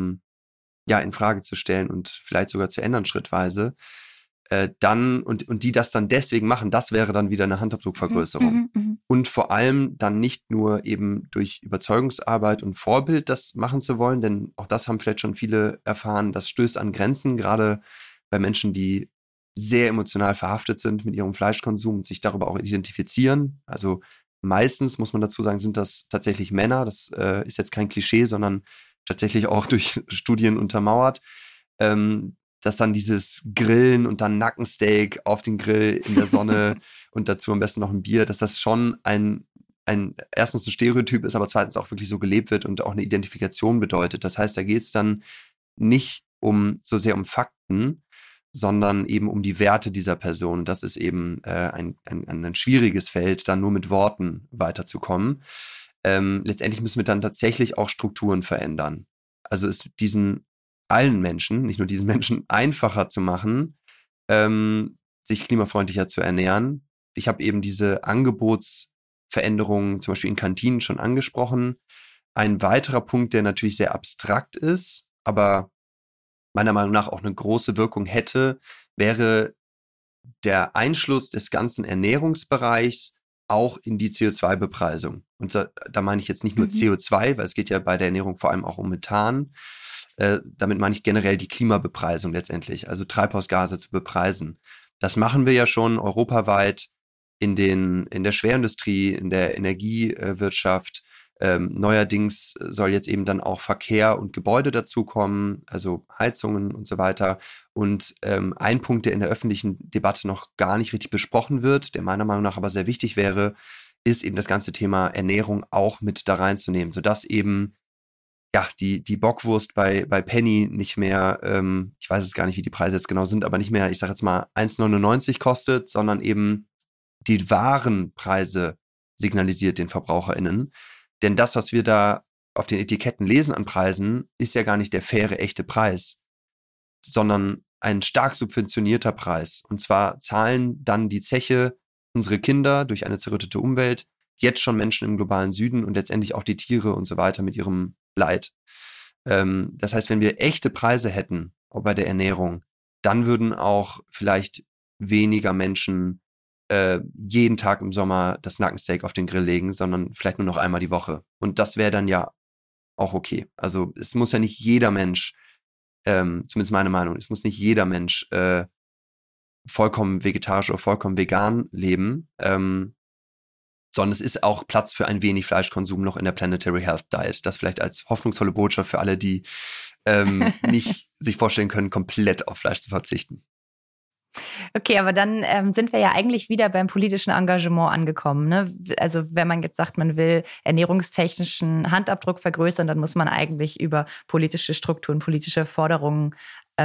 Speaker 1: in Frage zu stellen und vielleicht sogar zu ändern schrittweise, dann und die das dann deswegen machen, das wäre dann wieder eine Handabdruckvergrößerung. Und vor allem dann nicht nur eben durch Überzeugungsarbeit und Vorbild das machen zu wollen, denn auch das haben vielleicht schon viele erfahren, das stößt an Grenzen, gerade bei Menschen, die sehr emotional verhaftet sind mit ihrem Fleischkonsum und sich darüber auch identifizieren. Also meistens, muss man dazu sagen, sind das tatsächlich Männer. Das ist jetzt kein Klischee, sondern tatsächlich auch durch Studien untermauert. Dass dann dieses Grillen und dann Nackensteak auf den Grill in der Sonne und dazu am besten noch ein Bier, dass das schon erstens ein Stereotyp ist, aber zweitens auch wirklich so gelebt wird und auch eine Identifikation bedeutet. Das heißt, da geht es dann nicht so sehr um Fakten, sondern eben um die Werte dieser Person. Das ist eben ein schwieriges Feld, dann nur mit Worten weiterzukommen. Letztendlich müssen wir dann tatsächlich auch Strukturen verändern. Also es diesen allen Menschen, nicht nur diesen Menschen, einfacher zu machen, sich klimafreundlicher zu ernähren. Ich habe eben diese Angebotsveränderungen zum Beispiel in Kantinen schon angesprochen. Ein weiterer Punkt, der natürlich sehr abstrakt ist, aber meiner Meinung nach auch eine große Wirkung hätte, wäre der Einschluss des ganzen Ernährungsbereichs auch in die CO2-Bepreisung. Und da meine ich jetzt nicht nur CO2, weil es geht ja bei der Ernährung vor allem auch um Methan. Damit meine ich generell die Klimabepreisung letztendlich, also Treibhausgase zu bepreisen. Das machen wir ja schon europaweit in der Schwerindustrie, in der Energiewirtschaft. Neuerdings soll jetzt eben dann auch Verkehr und Gebäude dazukommen, also Heizungen und so weiter. Und ein Punkt, der in der öffentlichen Debatte noch gar nicht richtig besprochen wird, der meiner Meinung nach aber sehr wichtig wäre, ist eben das ganze Thema Ernährung auch mit da reinzunehmen, sodass eben die Bockwurst bei Penny nicht mehr, ich weiß es gar nicht, wie die Preise jetzt genau sind, aber nicht mehr, ich sage jetzt mal 1,99 kostet, sondern eben die wahren Preise signalisiert den VerbraucherInnen. Denn das, was wir da auf den Etiketten lesen an Preisen, ist ja gar nicht der faire, echte Preis, sondern ein stark subventionierter Preis. Und zwar zahlen dann die Zeche unsere Kinder durch eine zerrüttete Umwelt, jetzt schon Menschen im globalen Süden und letztendlich auch die Tiere und so weiter mit ihrem Leid. Das heißt, wenn wir echte Preise hätten, auch bei der Ernährung, dann würden auch vielleicht weniger Menschen jeden Tag im Sommer das Nackensteak auf den Grill legen, sondern vielleicht nur noch einmal die Woche. Und das wäre dann ja auch okay. Also es muss ja nicht jeder Mensch, zumindest meine Meinung, es muss nicht jeder Mensch vollkommen vegetarisch oder vollkommen vegan leben, sondern es ist auch Platz für ein wenig Fleischkonsum noch in der Planetary Health Diet. Das vielleicht als hoffnungsvolle Botschaft für alle, die nicht sich vorstellen können, komplett auf Fleisch zu verzichten.
Speaker 2: Okay, aber dann sind wir ja eigentlich wieder beim politischen Engagement angekommen. Ne? Also wenn man jetzt sagt, man will ernährungstechnischen Handabdruck vergrößern, dann muss man eigentlich über politische Strukturen, politische Forderungen,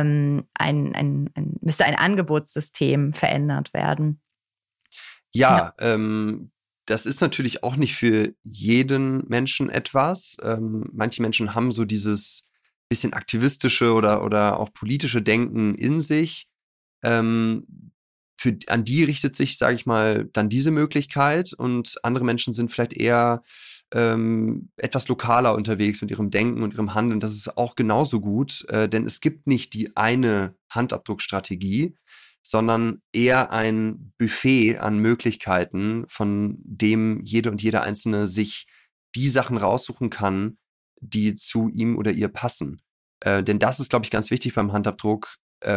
Speaker 2: müsste ein Angebotssystem verändert werden.
Speaker 1: Ja, das ist natürlich auch nicht für jeden Menschen etwas. Manche Menschen haben so dieses bisschen aktivistische oder auch politische Denken in sich. An die richtet sich, sage ich mal, dann diese Möglichkeit und andere Menschen sind vielleicht eher etwas lokaler unterwegs mit ihrem Denken und ihrem Handeln. Das ist auch genauso gut, denn es gibt nicht die eine Handabdruckstrategie. sondern eher ein Buffet an Möglichkeiten, von dem jede und jeder Einzelne sich die Sachen raussuchen kann, die zu ihm oder ihr passen. Denn das ist, glaube ich, ganz wichtig beim Handabdruck,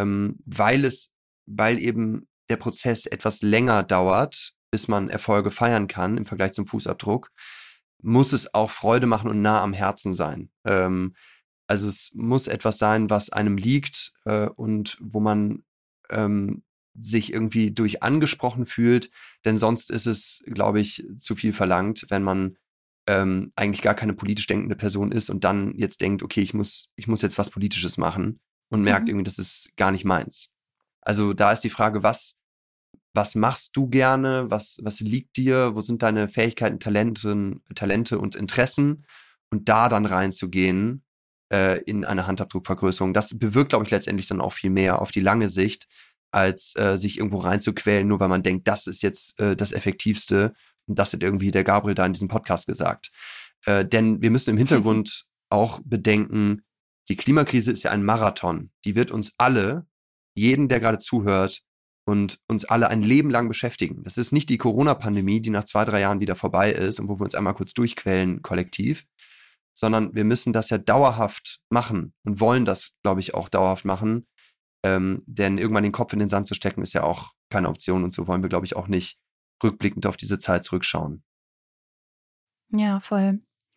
Speaker 1: weil eben der Prozess etwas länger dauert, bis man Erfolge feiern kann im Vergleich zum Fußabdruck, muss es auch Freude machen und nah am Herzen sein. Also es muss etwas sein, was einem liegt und wo man sich irgendwie durch angesprochen fühlt, denn sonst ist es, glaube ich, zu viel verlangt, wenn man eigentlich gar keine politisch denkende Person ist und dann jetzt denkt, okay, ich muss jetzt was Politisches machen und merkt irgendwie, das ist gar nicht meins. Also da ist die Frage, was machst du gerne, was liegt dir, wo sind deine Fähigkeiten, Talente und Interessen und da dann reinzugehen in eine Handabdruckvergrößerung. Das bewirkt, glaube ich, letztendlich dann auch viel mehr auf die lange Sicht, als sich irgendwo reinzuquälen, nur weil man denkt, das ist jetzt das Effektivste. Und das hat irgendwie der Gabriel da in diesem Podcast gesagt. Denn wir müssen im Hintergrund auch bedenken, die Klimakrise ist ja ein Marathon. Die wird uns alle, jeden, der gerade zuhört, und uns alle ein Leben lang beschäftigen. Das ist nicht die Corona-Pandemie, die nach 2-3 Jahren wieder vorbei ist und wo wir uns einmal kurz durchquälen kollektiv, sondern wir müssen das ja dauerhaft machen und wollen das, glaube ich, auch dauerhaft machen. Denn irgendwann den Kopf in den Sand zu stecken, ist ja auch keine Option und so wollen wir, glaube ich, auch nicht rückblickend auf diese Zeit zurückschauen.
Speaker 2: Ja, voll.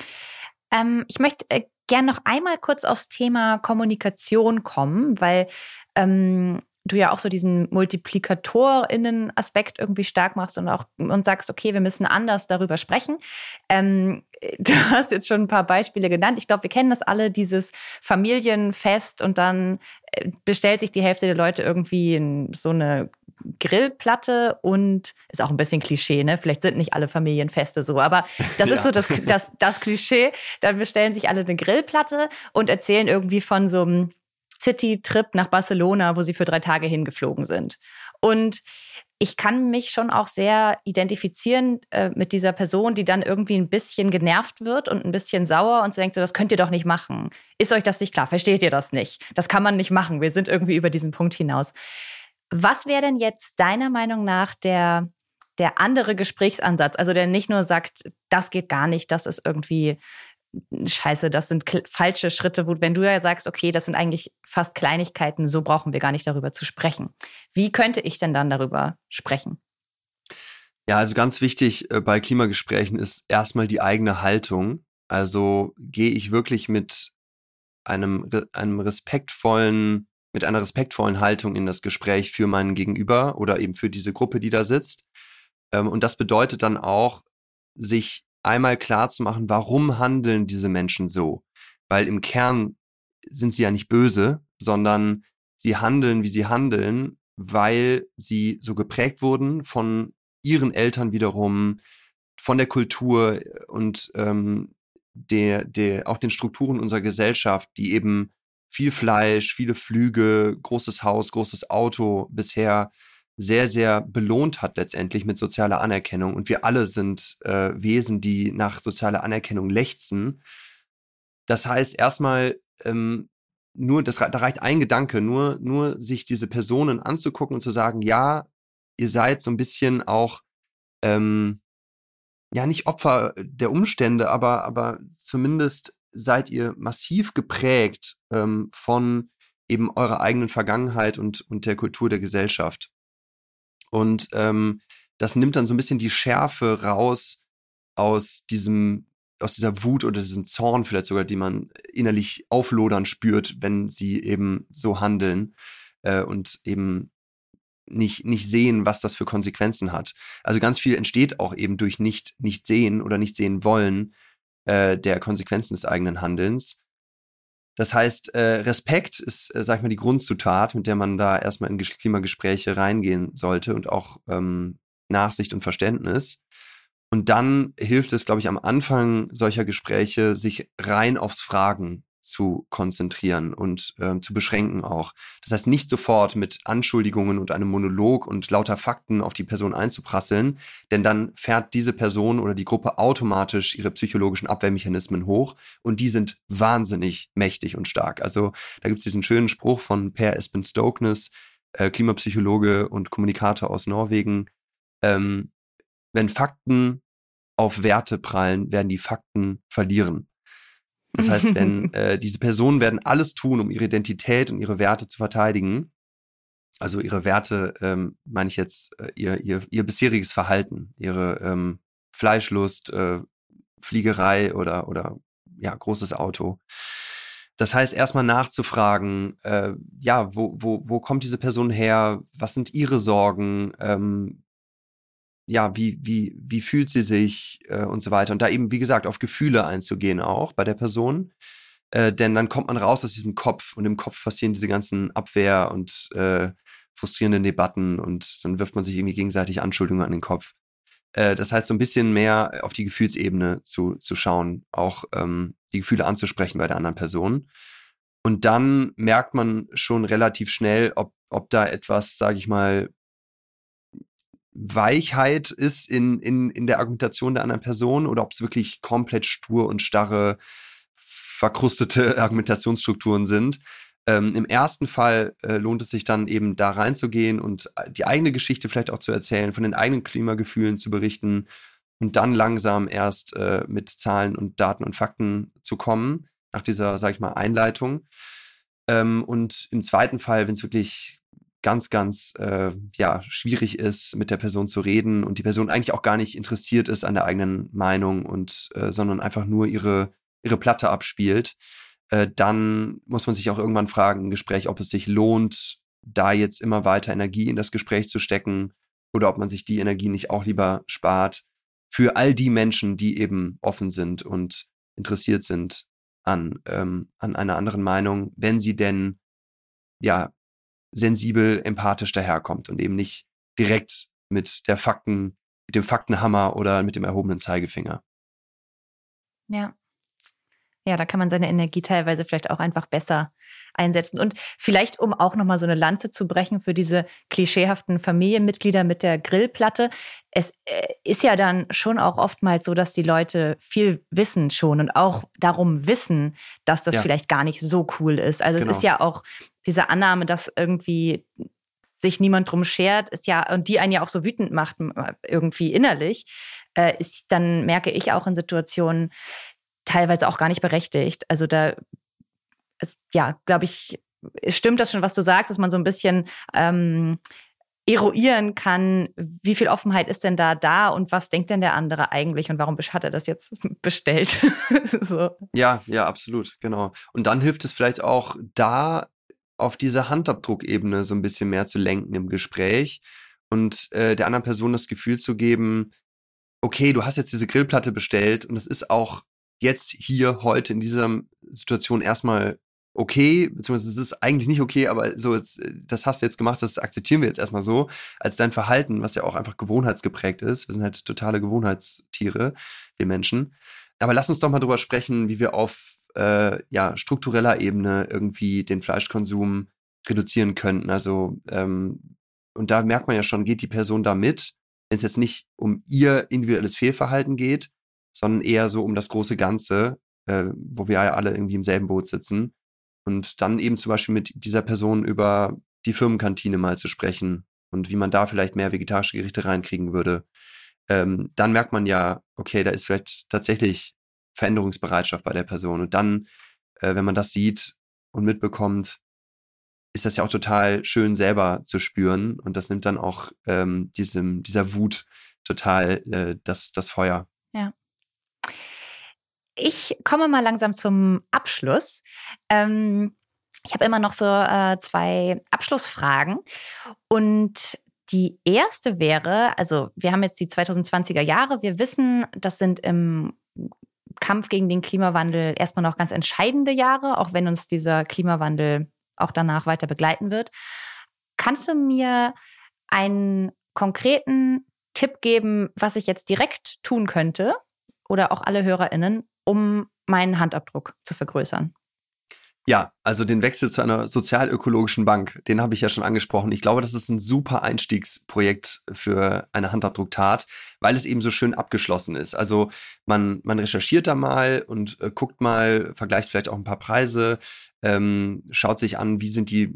Speaker 2: Ich möchte gern noch einmal kurz aufs Thema Kommunikation kommen, weil du ja auch so diesen MultiplikatorInnen-Aspekt irgendwie stark machst und sagst, okay, wir müssen anders darüber sprechen. Du hast jetzt schon ein paar Beispiele genannt. Ich glaube, wir kennen das alle, dieses Familienfest und dann bestellt sich die Hälfte der Leute irgendwie so eine Grillplatte und ist auch ein bisschen Klischee, ne? Vielleicht sind nicht alle Familienfeste so, aber das ist so das Klischee. Dann bestellen sich alle eine Grillplatte und erzählen irgendwie von so einem City-Trip nach Barcelona, wo sie für 3 Tage hingeflogen sind. Und ich kann mich schon auch sehr identifizieren mit dieser Person, die dann irgendwie ein bisschen genervt wird und ein bisschen sauer und so denkt, so, das könnt ihr doch nicht machen. Ist euch das nicht klar? Versteht ihr das nicht? Das kann man nicht machen. Wir sind irgendwie über diesen Punkt hinaus. Was wäre denn jetzt deiner Meinung nach der andere Gesprächsansatz? Also der nicht nur sagt, das geht gar nicht, das ist irgendwie Scheiße, das sind falsche Schritte, wo wenn du ja sagst, okay, das sind eigentlich fast Kleinigkeiten, so brauchen wir gar nicht darüber zu sprechen. Wie könnte ich denn dann darüber sprechen?
Speaker 1: Ja, also ganz wichtig bei Klimagesprächen ist erstmal die eigene Haltung. Also gehe ich wirklich mit einer respektvollen Haltung in das Gespräch für meinen Gegenüber oder eben für diese Gruppe, die da sitzt. Und das bedeutet dann auch, sich einmal klar zu machen, warum handeln diese Menschen so? Weil im Kern sind sie ja nicht böse, sondern sie handeln, wie sie handeln, weil sie so geprägt wurden von ihren Eltern wiederum, von der Kultur und auch den Strukturen unserer Gesellschaft, die eben viel Fleisch, viele Flüge, großes Haus, großes Auto bisher sehr, sehr belohnt hat letztendlich mit sozialer Anerkennung. Und wir alle sind Wesen, die nach sozialer Anerkennung lechzen. Das heißt erstmal, da reicht ein Gedanke, nur sich diese Personen anzugucken und zu sagen, ja, ihr seid so ein bisschen auch, ja, nicht Opfer der Umstände, aber zumindest seid ihr massiv geprägt von eben eurer eigenen Vergangenheit und der Kultur der Gesellschaft. Und das nimmt dann so ein bisschen die Schärfe raus aus dieser Wut oder diesem Zorn vielleicht sogar, die man innerlich auflodern spürt, wenn sie eben so handeln und eben nicht sehen, was das für Konsequenzen hat. Also ganz viel entsteht auch eben durch nicht sehen oder nicht sehen wollen der Konsequenzen des eigenen Handelns. Das heißt, Respekt ist, sag ich mal, die Grundzutat, mit der man da erstmal in Klimagespräche reingehen sollte und auch Nachsicht und Verständnis. Und dann hilft es, glaube ich, am Anfang solcher Gespräche, sich rein aufs Fragen zu konzentrieren und zu beschränken auch. Das heißt, nicht sofort mit Anschuldigungen und einem Monolog und lauter Fakten auf die Person einzuprasseln, denn dann fährt diese Person oder die Gruppe automatisch ihre psychologischen Abwehrmechanismen hoch und die sind wahnsinnig mächtig und stark. Also da gibt es diesen schönen Spruch von Per Espen Stoknes, Klimapsychologe und Kommunikator aus Norwegen. Wenn Fakten auf Werte prallen, werden die Fakten verlieren. Das heißt, wenn diese Personen werden alles tun, um ihre Identität und ihre Werte zu verteidigen. Also ihre Werte, meine ich jetzt ihr bisheriges Verhalten, ihre Fleischlust, Fliegerei oder ja, großes Auto. Das heißt, erstmal nachzufragen, wo kommt diese Person her? Was sind ihre Sorgen? Wie fühlt sie sich und so weiter. Und da eben, wie gesagt, auf Gefühle einzugehen auch bei der Person. Denn dann kommt man raus aus diesem Kopf und im Kopf passieren diese ganzen Abwehr- und frustrierenden Debatten und dann wirft man sich irgendwie gegenseitig Anschuldigungen an den Kopf. Das heißt, so ein bisschen mehr auf die Gefühlsebene zu schauen, auch die Gefühle anzusprechen bei der anderen Person. Und dann merkt man schon relativ schnell, ob da etwas, sage ich mal, Weichheit ist in der Argumentation der anderen Person oder ob es wirklich komplett stur und starre, verkrustete Argumentationsstrukturen sind. Im ersten Fall lohnt es sich dann eben da reinzugehen und die eigene Geschichte vielleicht auch zu erzählen, von den eigenen Klimagefühlen zu berichten und dann langsam erst mit Zahlen und Daten und Fakten zu kommen, nach dieser, sag ich mal, Einleitung. Und im zweiten Fall, wenn es wirklich ganz, ganz schwierig ist, mit der Person zu reden und die Person eigentlich auch gar nicht interessiert ist an der eigenen Meinung und sondern einfach nur ihre Platte abspielt, dann muss man sich auch irgendwann fragen im Gespräch, ob es sich lohnt, da jetzt immer weiter Energie in das Gespräch zu stecken oder ob man sich die Energie nicht auch lieber spart für all die Menschen, die eben offen sind und interessiert sind an einer anderen Meinung, wenn sie denn ja sensibel, empathisch daherkommt und eben nicht direkt mit dem Faktenhammer oder mit dem erhobenen Zeigefinger.
Speaker 2: Ja. Ja, da kann man seine Energie teilweise vielleicht auch einfach besser einsetzen. Und vielleicht, um auch nochmal so eine Lanze zu brechen für diese klischeehaften Familienmitglieder mit der Grillplatte. Es ist ja dann schon auch oftmals so, dass die Leute viel wissen schon und auch darum wissen, dass das vielleicht gar nicht so cool ist. Also Es ist ja auch diese Annahme, dass irgendwie sich niemand drum schert, ist ja, und die einen ja auch so wütend macht, irgendwie innerlich, ist dann, merke ich auch in Situationen, teilweise auch gar nicht berechtigt. Also da, glaube ich, stimmt das schon, was du sagst, dass man so ein bisschen eruieren kann, wie viel Offenheit ist denn da und was denkt denn der andere eigentlich und warum hat er das jetzt bestellt? So.
Speaker 1: Ja, absolut, genau. Und dann hilft es vielleicht auch, da auf diese Handabdruckebene so ein bisschen mehr zu lenken im Gespräch und der anderen Person das Gefühl zu geben, okay, du hast jetzt diese Grillplatte bestellt und es ist auch jetzt hier heute in dieser Situation erstmal okay, beziehungsweise es ist eigentlich nicht okay, aber so jetzt, das hast du jetzt gemacht, das akzeptieren wir jetzt erstmal so, als dein Verhalten, was ja auch einfach gewohnheitsgeprägt ist. Wir sind halt totale Gewohnheitstiere, wir Menschen. Aber lass uns doch mal drüber sprechen, wie wir auf struktureller Ebene irgendwie den Fleischkonsum reduzieren könnten. Also und da merkt man ja schon, geht die Person da mit, wenn es jetzt nicht um ihr individuelles Fehlverhalten geht, sondern eher so um das große Ganze, wo wir ja alle irgendwie im selben Boot sitzen. Und dann eben zum Beispiel mit dieser Person über die Firmenkantine mal zu sprechen und wie man da vielleicht mehr vegetarische Gerichte reinkriegen würde. Dann merkt man ja, okay, da ist vielleicht tatsächlich Veränderungsbereitschaft bei der Person. Und dann, wenn man das sieht und mitbekommt, ist das ja auch total schön selber zu spüren. Und das nimmt dann auch dieser Wut total das Feuer.
Speaker 2: Ja. Ich komme mal langsam zum Abschluss. Ich habe immer noch so 2 Abschlussfragen. Und die erste wäre, also wir haben jetzt die 2020er Jahre. Wir wissen, das sind im Kampf gegen den Klimawandel erstmal noch ganz entscheidende Jahre, auch wenn uns dieser Klimawandel auch danach weiter begleiten wird. Kannst du mir einen konkreten Tipp geben, was ich jetzt direkt tun könnte oder auch alle HörerInnen, um meinen Handabdruck zu vergrößern?
Speaker 1: Ja, also den Wechsel zu einer sozialökologischen Bank, den habe ich ja schon angesprochen. Ich glaube, das ist ein super Einstiegsprojekt für eine Handabdrucktat, weil es eben so schön abgeschlossen ist. Also man recherchiert da mal und guckt mal, vergleicht vielleicht auch ein paar Preise, schaut sich an, wie sind die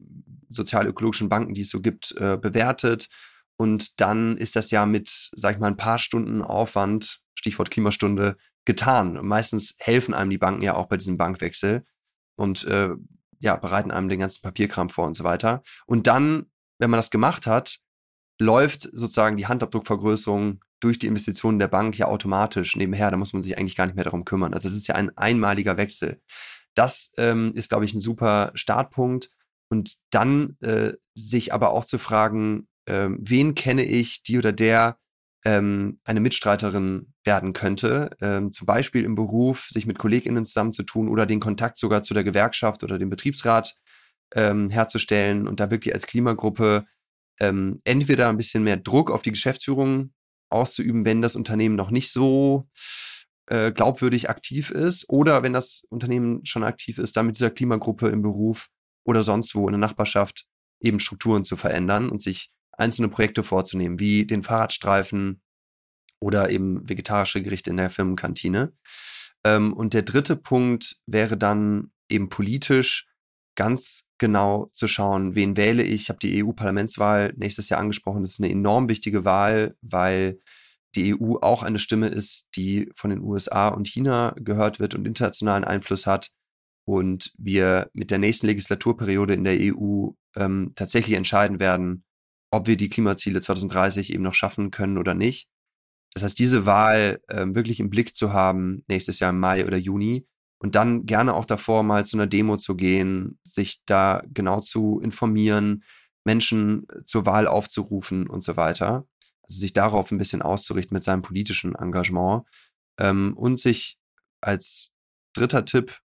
Speaker 1: sozial-ökologischen Banken, die es so gibt, bewertet. Und dann ist das ja mit, sag ich mal, ein paar Stunden Aufwand, Stichwort Klimastunde, getan. Und meistens helfen einem die Banken ja auch bei diesem Bankwechsel und bereiten einem den ganzen Papierkram vor und so weiter. Und dann, wenn man das gemacht hat, läuft sozusagen die Handabdruckvergrößerung durch die Investitionen der Bank ja automatisch nebenher. Da muss man sich eigentlich gar nicht mehr darum kümmern. Also es ist ja ein einmaliger Wechsel. Das ist, glaube ich, ein super Startpunkt. Und dann sich aber auch zu fragen, wen kenne ich, die oder der eine Mitstreiterin werden könnte, zum Beispiel im Beruf, sich mit KollegInnen zusammenzutun oder den Kontakt sogar zu der Gewerkschaft oder dem Betriebsrat herzustellen und da wirklich als Klimagruppe entweder ein bisschen mehr Druck auf die Geschäftsführung auszuüben, wenn das Unternehmen noch nicht so glaubwürdig aktiv ist, oder wenn das Unternehmen schon aktiv ist, dann mit dieser Klimagruppe im Beruf oder sonst wo in der Nachbarschaft eben Strukturen zu verändern und sich einzelne Projekte vorzunehmen, wie den Fahrradstreifen oder eben vegetarische Gerichte in der Firmenkantine. Und der dritte Punkt wäre dann eben politisch ganz genau zu schauen, wen wähle ich. Ich habe die EU-Parlamentswahl nächstes Jahr angesprochen. Das ist eine enorm wichtige Wahl, weil die EU auch eine Stimme ist, die von den USA und China gehört wird und internationalen Einfluss hat. Und wir mit der nächsten Legislaturperiode in der EU tatsächlich entscheiden werden, ob wir die Klimaziele 2030 eben noch schaffen können oder nicht. Das heißt, diese Wahl wirklich im Blick zu haben, nächstes Jahr im Mai oder Juni, und dann gerne auch davor mal zu einer Demo zu gehen, sich da genau zu informieren, Menschen zur Wahl aufzurufen und so weiter. Also sich darauf ein bisschen auszurichten mit seinem politischen Engagement. Und sich als dritter Tipp,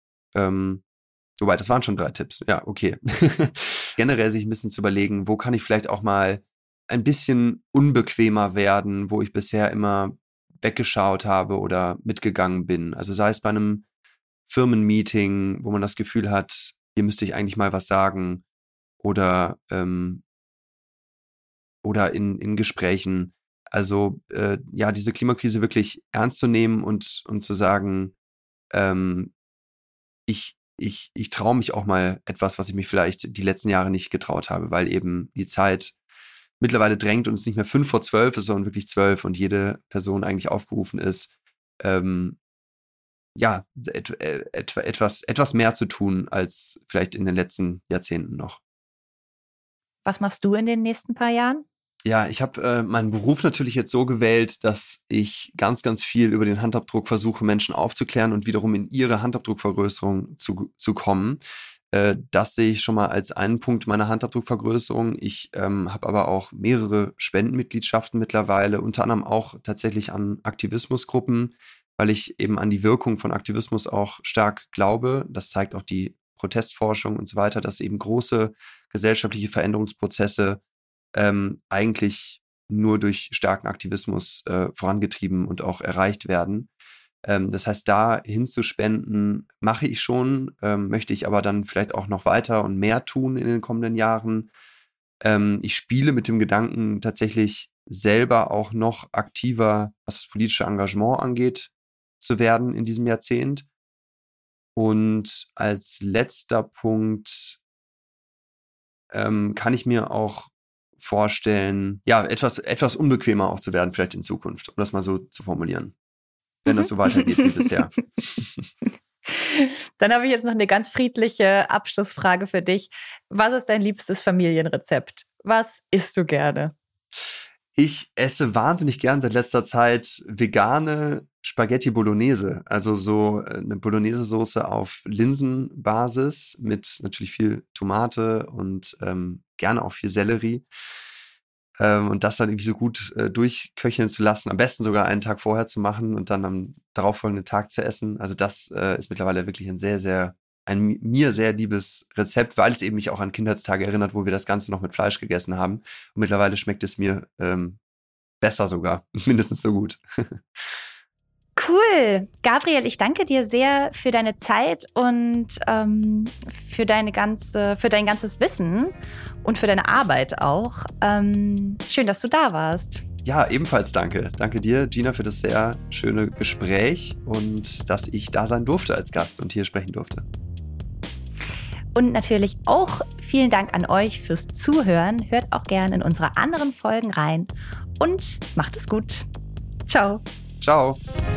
Speaker 1: wobei, das waren schon 3 Tipps. Ja, okay. Generell sich ein bisschen zu überlegen, wo kann ich vielleicht auch mal ein bisschen unbequemer werden, wo ich bisher immer weggeschaut habe oder mitgegangen bin. Also sei es bei einem Firmenmeeting, wo man das Gefühl hat, hier müsste ich eigentlich mal was sagen, oder in Gesprächen. Also diese Klimakrise wirklich ernst zu nehmen und zu sagen, ich traue mich auch mal etwas, was ich mich vielleicht die letzten Jahre nicht getraut habe, weil eben die Zeit mittlerweile drängt und es nicht mehr 11:55 ist, sondern wirklich 12 und jede Person eigentlich aufgerufen ist, etwas mehr zu tun als vielleicht in den letzten Jahrzehnten noch.
Speaker 2: Was machst du in den nächsten paar Jahren?
Speaker 1: Ja, ich habe meinen Beruf natürlich jetzt so gewählt, dass ich ganz, ganz viel über den Handabdruck versuche, Menschen aufzuklären und wiederum in ihre Handabdruckvergrößerung zu kommen. Das sehe ich schon mal als einen Punkt meiner Handabdruckvergrößerung. Ich habe aber auch mehrere Spendenmitgliedschaften mittlerweile, unter anderem auch tatsächlich an Aktivismusgruppen, weil ich eben an die Wirkung von Aktivismus auch stark glaube. Das zeigt auch die Protestforschung und so weiter, dass eben große gesellschaftliche Veränderungsprozesse eigentlich nur durch starken Aktivismus vorangetrieben und auch erreicht werden. Das heißt, da hinzuspenden, mache ich schon, möchte ich aber dann vielleicht auch noch weiter und mehr tun in den kommenden Jahren. Ich spiele mit dem Gedanken, tatsächlich selber auch noch aktiver, was das politische Engagement angeht, zu werden in diesem Jahrzehnt. Und als letzter Punkt kann ich mir auch vorstellen, ja, etwas unbequemer auch zu werden, vielleicht in Zukunft, um das mal so zu formulieren. Wenn das so weitergeht wie bisher.
Speaker 2: Dann habe ich jetzt noch eine ganz friedliche Abschlussfrage für dich. Was ist dein liebstes Familienrezept? Was isst du gerne?
Speaker 1: Ich esse wahnsinnig gern seit letzter Zeit vegane Spaghetti Bolognese. Also so eine Bolognese-Soße auf Linsenbasis mit natürlich viel Tomate und gerne auch viel Sellerie. Und das dann irgendwie so gut durchköcheln zu lassen. Am besten sogar einen Tag vorher zu machen und dann am darauffolgenden Tag zu essen. Also das ist mittlerweile wirklich ein mir sehr liebes Rezept, weil es eben mich auch an Kindheitstage erinnert, wo wir das Ganze noch mit Fleisch gegessen haben. Und mittlerweile schmeckt es mir besser sogar, mindestens so gut.
Speaker 2: Cool. Gabriel, ich danke dir sehr für deine Zeit und für dein ganzes Wissen und für deine Arbeit auch. Schön, dass du da warst.
Speaker 1: Ja, ebenfalls danke. Danke dir, Gina, für das sehr schöne Gespräch und dass ich da sein durfte als Gast und hier sprechen durfte.
Speaker 2: Und natürlich auch vielen Dank an euch fürs Zuhören. Hört auch gerne in unsere anderen Folgen rein und macht es gut. Ciao.
Speaker 1: Ciao.